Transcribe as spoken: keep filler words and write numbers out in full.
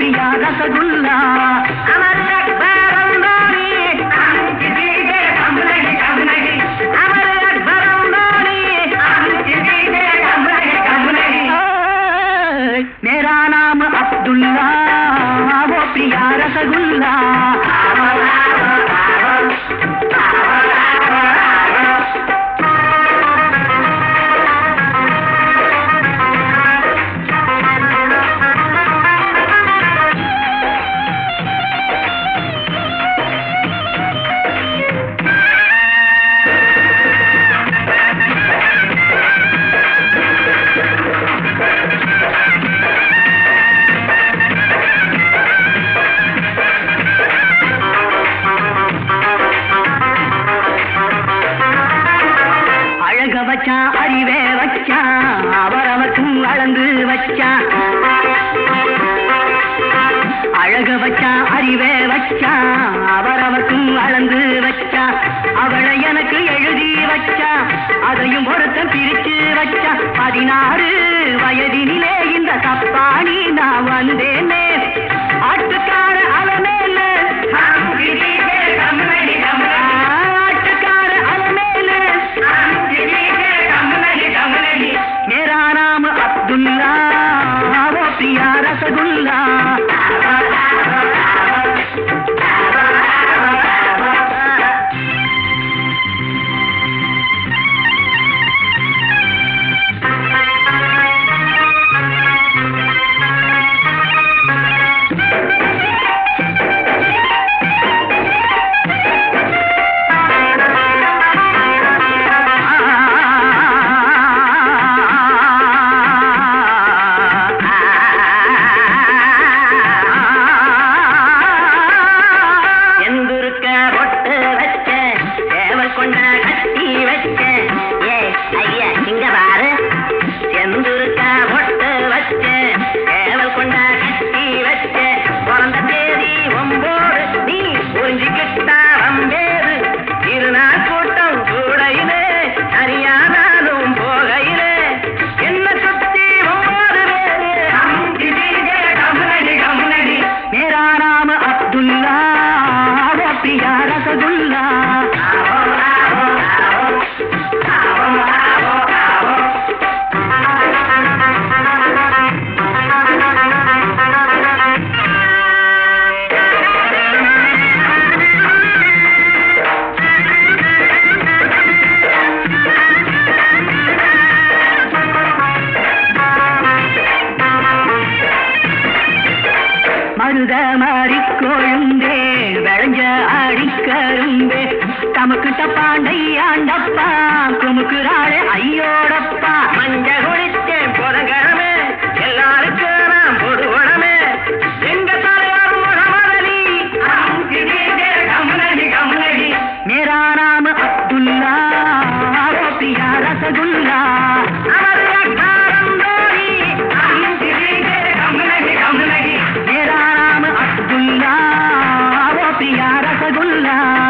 पिया रसगुल्ला अमर अकबर अंबानी हम किसी के कम नहीं कम नहीं अमर अकबर अंबानी हम किसी के कम नहीं कम नहीं मेरा नाम अब्दुल्ला वो पिया रसगुल्ला வச்சா அறிவே வச்சா அவரவர்க்கும் அளந்து வச்சா அழக வச்சா அறிவே வச்சா அவரவர்க்கும் அளந்து வச்சா அவளை எனக்கு எழுதி வச்சா அதையும் ஒருத்தன் பிரிச்சு வச்சா பதினாறு வயதினிலே இந்த தப்பாணி நான் வந்தேனே ஆட்டுக்கார அலமேல मेरा नाम अब्दुल्ला वो पिया रसगुल्ला மருத மாறிக்கொழுந்தே விளைஞ்ச அடிக்கரும்பே தமக்கிட்ட பாண்டை ஆண்டப்பா குமுக்குறாளே ஐயோடப்பா மஞ்ச குளித்தேன் பொறங்கடமே எல்லாருக்கும் நான் பொதுவடமே எங்க தலைவர் முகமதலி கம்னடி கம்னடி மேரா நாம அப்துல்லா वो पिया रसगुल्ला अमर अकबर अंबानी हम किसी के कम नहीं कम नहीं मेरा नाम अब्दुल्ला वो पिया रसगुल्ला